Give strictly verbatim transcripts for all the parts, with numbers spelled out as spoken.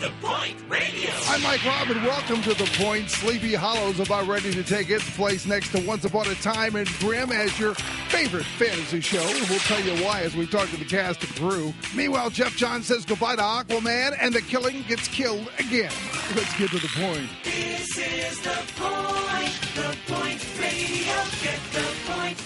The Point Radio. I'm Mike Robin. Welcome to The Point. Sleepy Hollow's about ready to take its place next to Once Upon a Time in Grimm as your favorite fantasy show. And we'll tell you why as we talk to the cast and crew. Meanwhile, Jeff John says goodbye to Aquaman, and the killing gets killed again. Let's get to the point. This is The Point. The Point Radio. Get The Point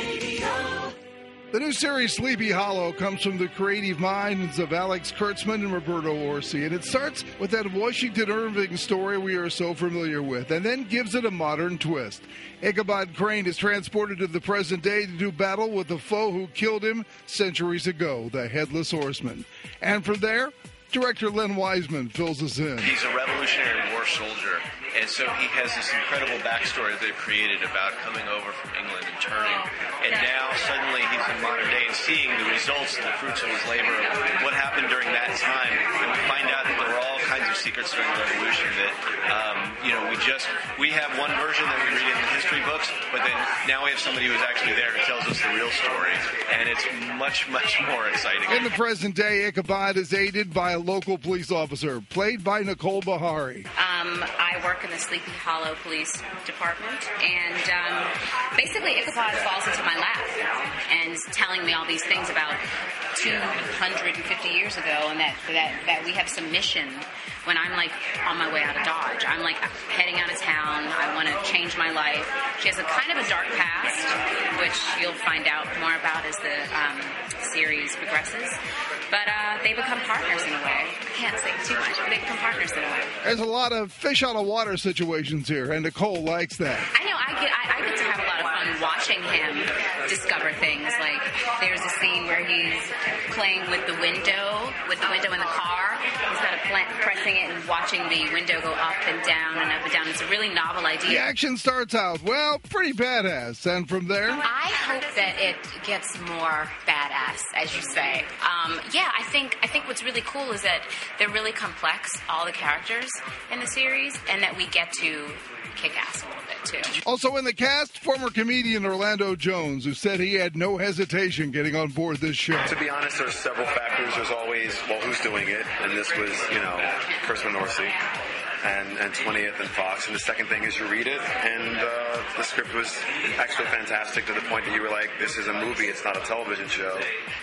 Radio. The new series Sleepy Hollow comes from the creative minds of Alex Kurtzman and Roberto Orci, and it starts with that Washington Irving story we are so familiar with, and then gives it a modern twist. Ichabod Crane is transported to the present day to do battle with the foe who killed him centuries ago, the Headless Horseman. And from there, director Len Wiseman fills us in. He's a Revolutionary War soldier, and so he has this incredible backstory that they've created about coming over from England and turning. And now suddenly he's in modern day and seeing the results and the fruits of his labor of what happened during that time. And we find out that there were all kinds of secrets during the Revolution that, um, you know, we just, we have one version that we read in the history books, but then now we have somebody who's actually there who tells us the real story. And it's much, much more exciting. In the present day, Ichabod is aided by a local police officer, played by Nicole Bahari. Um, I work in the Sleepy Hollow Police Department, and um, basically Ichabod falls into my lap and is telling me all these things about two hundred fifty years ago, and that, that, that we have some mission when I'm, like, on my way out of Dodge. I'm, like, heading out of town. I want to change my life. She has a kind of a dark past, which you'll find out more about as the um, series progresses. But uh, they become partners in a way. I can't say too much, but they become partners in a way. There's a lot of fish out of water situations here, and Nicole likes that. I know. I get, I, I get to have a lot of fun watching him discover things. Like, there's a scene where he's playing with the window, with the window in the car. Instead of pl- pressing it and watching the window go up and down and up and down. It's a really novel idea. The action starts out, well, pretty badass. And from there, I hope that it gets more badass, as you say. Um, yeah, I think I think what's really cool is that they're really complex, all the characters in the series, and that we get to kick ass a little bit, too. Also in the cast, former comedian Orlando Jones, who said he had no hesitation getting on board this show. To be honest, there's several factors. There's always, well, who's doing it? And this was, you know, Kurtzman Orci and, and twentieth and Fox. And the second thing is you read it, and uh, the script was actually fantastic to the point that you were like, this is a movie, it's not a television show.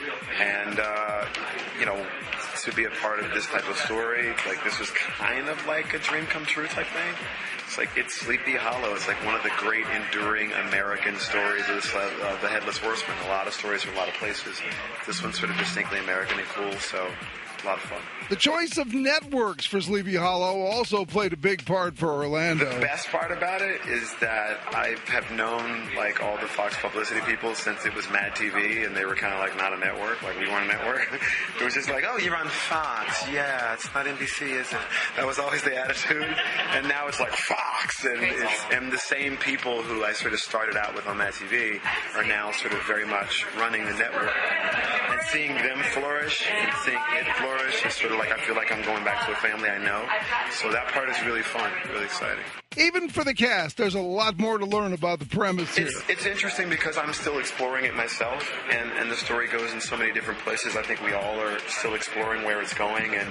And, uh, you know, to be a part of this type of story, like, this was kind of like a dream come true type thing. It's like, it's Sleepy Hollow. It's like one of the great enduring American stories of the, uh, the Headless Horseman. A lot of stories from a lot of places. This one's sort of distinctly American and cool, so a lot of fun. The choice of networks for Sleepy Hollow also played a big part for Orlando. The best part about it is that I have known, like, all the Fox publicity people since it was Mad T V, and they were kind of like, not a network, like we weren't a network. It was just like, oh, you're on Fox. Yeah, it's not N B C, is it? That was always the attitude. And now it's like Fox, and, it's, and the same people who I sort of started out with on Mad T V are now sort of very much running the network. And seeing them flourish and seeing it flourish is sort of like, I feel like I'm going back to a family I know. So that part is really fun, really exciting. Even for the cast, there's a lot more to learn about the premise here. It's, it's interesting because I'm still exploring it myself, and, and the story goes in so many different places. I think we all are still exploring where it's going, and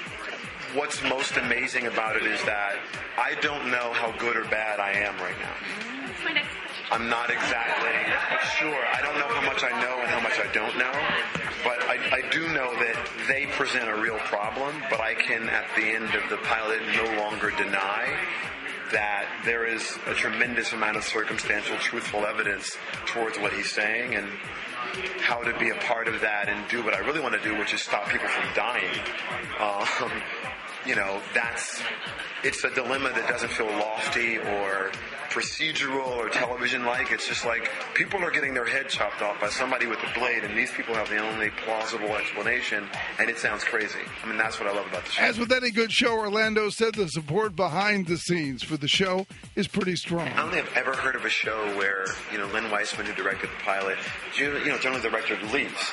what's most amazing about it is that I don't know how good or bad I am right now. I'm not exactly sure. I don't know how much I know and how much I don't know, but I, I do know that they present a real problem, but I can, at the end of the pilot, no longer deny that there is a tremendous amount of circumstantial, truthful evidence towards what he's saying, and how to be a part of that and do what I really want to do, which is stop people from dying. Um, you know, that's, it's a dilemma that doesn't feel lofty or procedural or television-like. It's just like people are getting their head chopped off by somebody with a blade, and these people have the only plausible explanation, and it sounds crazy. I mean, that's what I love about the show. As with any good show, Orlando said the support behind the scenes for the show is pretty strong. I don't think I've ever heard of a show where, you know, Len Wiseman, who directed the pilot, you know, generally the director leaves.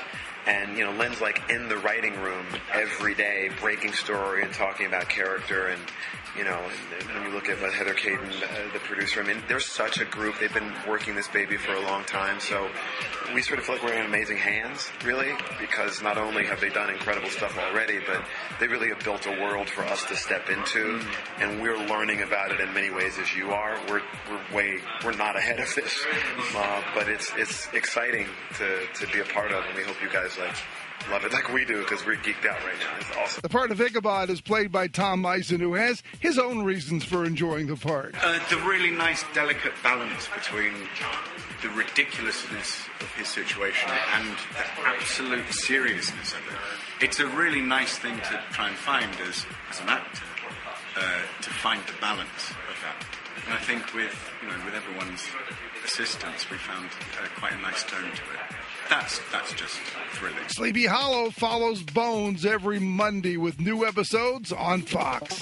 And, you know, Lynn's like in the writing room every day, breaking story and talking about character. And, you know, and when you look at Heather Caden, uh, the producer, I mean, there's such a group. They've been working this baby for a long time. So we sort of feel like we're in amazing hands, really, because not only have they done incredible stuff already, but they really have built a world for us to step into. And we're learning about it in many ways as you are. We're, we're way, we're not ahead of this. Uh, but it's, it's exciting to, to be a part of, and we hope you guys like love it like we do, because we're geeked out right now. It's awesome. The part of Ichabod is played by Tom Meissen, who has his own reasons for enjoying the part. Uh, the really nice, delicate balance between the ridiculousness of his situation and the absolute seriousness of it. It's a really nice thing to try and find as, as an actor, uh, to find the balance of that. And I think with, you know, with everyone's assistance, we found uh, quite a nice tone to it. That's that's just thrilling. Sleepy Hollow follows Bones every Monday with new episodes on Fox.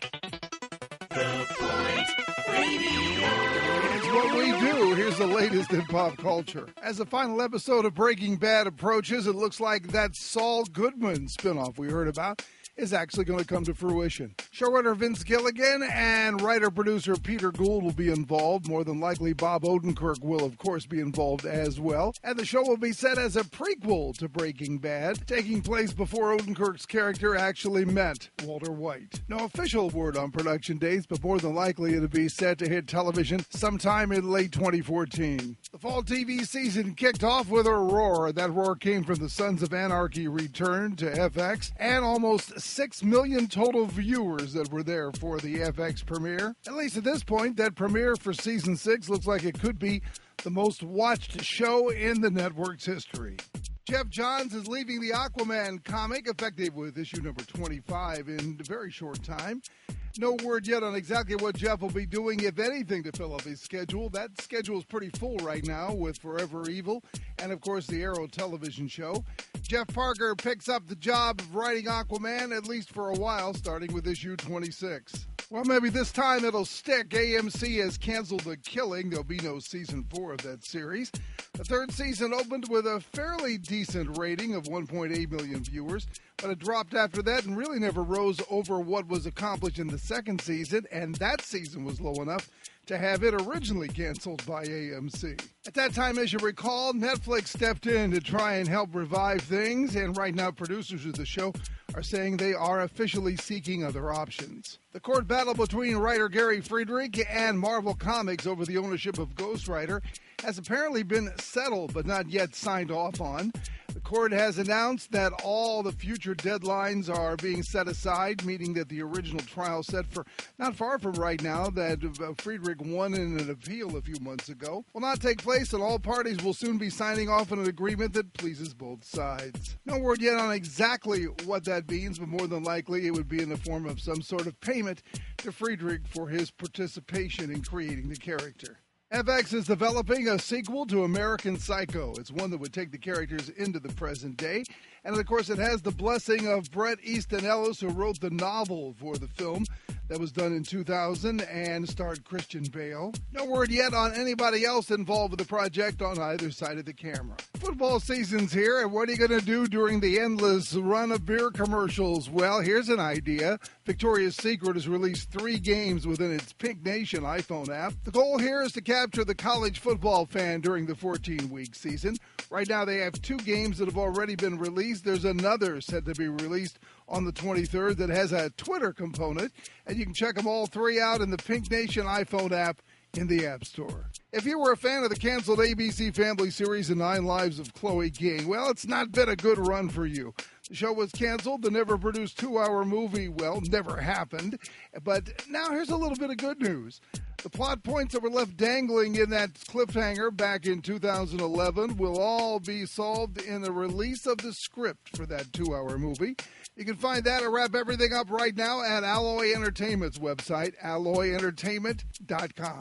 The Point Radio. It's what we do. Here's the latest in pop culture. As the final episode of Breaking Bad approaches, it looks like that Saul Goodman spinoff we heard about is actually going to come to fruition. Showrunner Vince Gilligan and writer-producer Peter Gould will be involved. More than likely, Bob Odenkirk will, of course, be involved as well. And the show will be set as a prequel to Breaking Bad, taking place before Odenkirk's character actually met Walter White. No official word on production dates, but more than likely it'll be set to hit television sometime in late twenty fourteen. The fall T V season kicked off with a roar. That roar came from the Sons of Anarchy return to F X, and almost six million total viewers that were there for the F X premiere. At least at this point, that premiere for season six looks like it could be the most watched show in the network's history. Jeff Johns is leaving the Aquaman comic, effective with issue number twenty-five in a very short time. No word yet on exactly what Jeff will be doing, if anything, to fill up his schedule. That schedule is pretty full right now with Forever Evil and, of course, the Arrow television show. Jeff Parker picks up the job of writing Aquaman, at least for a while, starting with issue twenty-six. Well, maybe this time it'll stick. A M C has canceled The Killing. There'll be no season four of that series. The third season opened with a fairly decent rating of one point eight million viewers, but it dropped after that and really never rose over what was accomplished in the second season, and that season was low enough to have it originally canceled by A M C. At that time, as you recall, Netflix stepped in to try and help revive things, and right now producers of the show are saying they are officially seeking other options. The court battle between writer Gary Friedrich and Marvel Comics over the ownership of Ghost Rider has apparently been settled but not yet signed off on. The court has announced that all the future deadlines are being set aside, meaning that the original trial set for not far from right now that Friedrich won in an appeal a few months ago will not take place, and all parties will soon be signing off on an agreement that pleases both sides. No word yet on exactly what that means, but more than likely it would be in the form of some sort of payment to Friedrich for his participation in creating the character. F X is developing a sequel to American Psycho. It's one that would take the characters into the present day. And, of course, it has the blessing of Bret Easton Ellis, who wrote the novel for the film that was done in two thousand and starred Christian Bale. No word yet on anybody else involved with the project on either side of the camera. Football season's here, and what are you going to do during the endless run of beer commercials? Well, here's an idea. Victoria's Secret has released three games within its Pink Nation iPhone app. The goal here is to capture the college football fan during the fourteen-week season. Right now they have two games that have already been released. There's another set to be released on the twenty-third that has a Twitter component, and you can check them all three out in the Pink Nation iPhone app in the App Store. If you were a fan of the canceled A B C family series The Nine Lives of Chloe King, well, it's not been a good run for you. The show was canceled. The never-produced two-hour movie, well, never happened. But now here's a little bit of good news. The plot points that were left dangling in that cliffhanger back in two thousand eleven will all be solved in the release of the script for that two-hour movie. You can find that and wrap everything up right now at Alloy Entertainment's website, alloy entertainment dot com.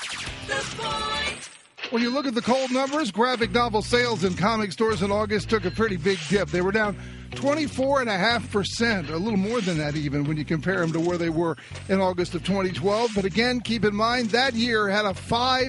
When you look at the cold numbers, graphic novel sales in comic stores in August took a pretty big dip. They were down twenty-four point five percent, a little more than that even when you compare them to where they were in August of twenty twelve. But again, keep in mind that year had a five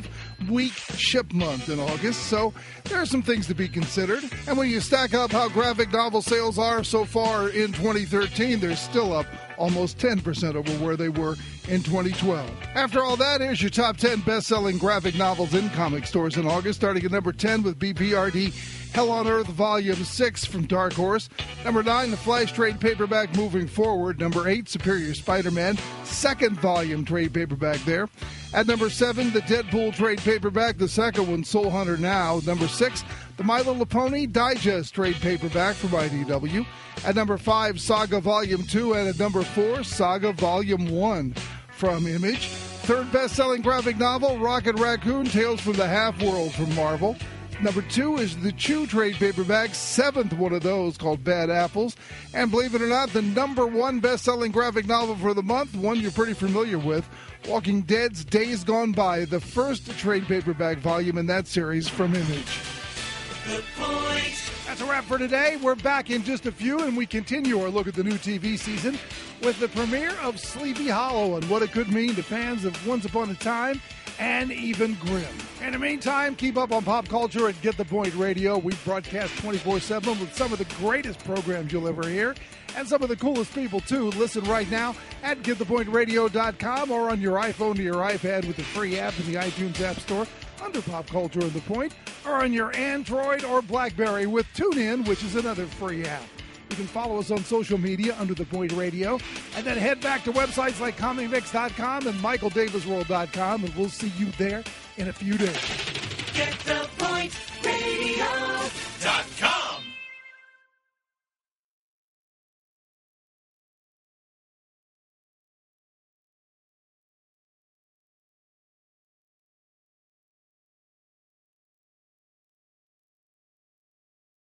weak ship month in August, so there are some things to be considered. And when you stack up how graphic novel sales are so far in twenty thirteen, they're still up almost ten percent over where they were in twenty twelve. After all that, here's your top ten best-selling graphic novels in comic stores in August, starting at number ten with B P R D Hell on Earth Volume six from Dark Horse. Number nine, the Flash trade paperback Moving Forward. Number eight, Superior Spider-Man, second volume trade paperback there. At number seven, the Deadpool trade paperback, the second one, Soul Hunter Now. Number six, the My Little Pony Digest trade paperback from I D W. At number five, Saga Volume two. And at number four, Saga Volume one from Image. Third best-selling graphic novel, Rocket Raccoon, Tales from the Half-World from Marvel. Number two is the Chew trade paperback, seventh one of those, called Bad Apples. And believe it or not, the number one best-selling graphic novel for the month, one you're pretty familiar with, Walking Dead's Days Gone By, the first trade paperback volume in that series from Image. The Point. That's a wrap for today. We're back in just a few, and we continue our look at the new T V season with the premiere of Sleepy Hollow and what it could mean to fans of Once Upon a Time and even Grimm. In the meantime, keep up on pop culture at Get the Point Radio. We broadcast twenty-four seven with some of the greatest programs you'll ever hear and some of the coolest people, too. Listen right now at get the point radio dot com or on your iPhone or your iPad with the free app in the iTunes App Store under Pop Culture and The Point, or on your Android or BlackBerry with TuneIn, which is another free app. You can follow us on social media under The Point Radio, and then head back to websites like comic mix dot com and michael davis world dot com, and we'll see you there in a few days. Get the